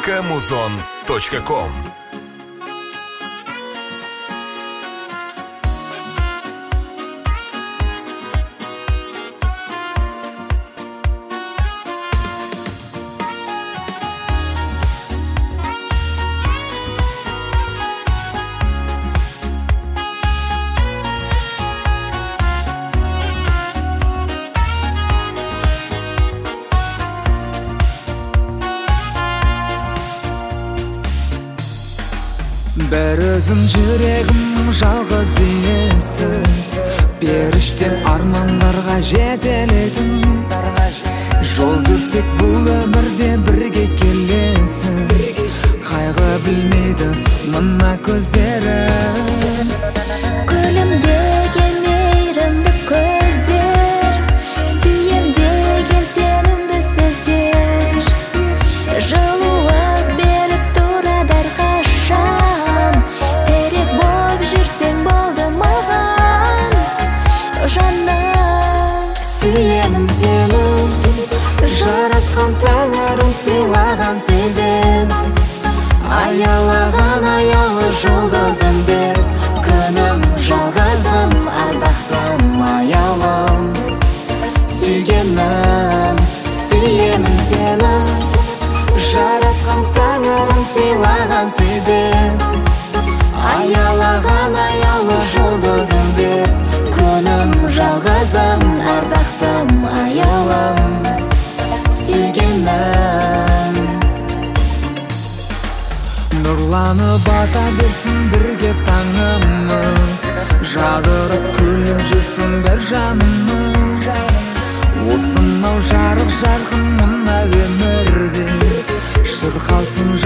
kmuzon.com. Бір өзім жүрегім жалғыз иесі, періштем армандарға жетелетін. Жол жүрсек бұл өмірде бірге келесің, қайғы білмейді мына көздерім. Күлімдеген мейірімді көздер, сүйемдеген сенімді сөздер, жылуық беріп тұрады әрқашан. Терек болып жүрсең болды маған, жаным, сүйемін сені. Жаратқан тәңірім сыйлаған сезім, аялаған аялы жұлдызым сен. Күнім жалғызым, ардақтым аялым, сүйгенім, сүйемін сені. Жаратқан тәңірім сыйлаған сезім, аялаған аялы жұлдызым сен. Күнім жалғызым, ардақтым аялым, сүйгенім. Нұрланып бата берсін бірге таңымыз, жадырып күліп жүрсін бір жанымыз. Осынау жарық жарқын мына өмірде, шырқалсын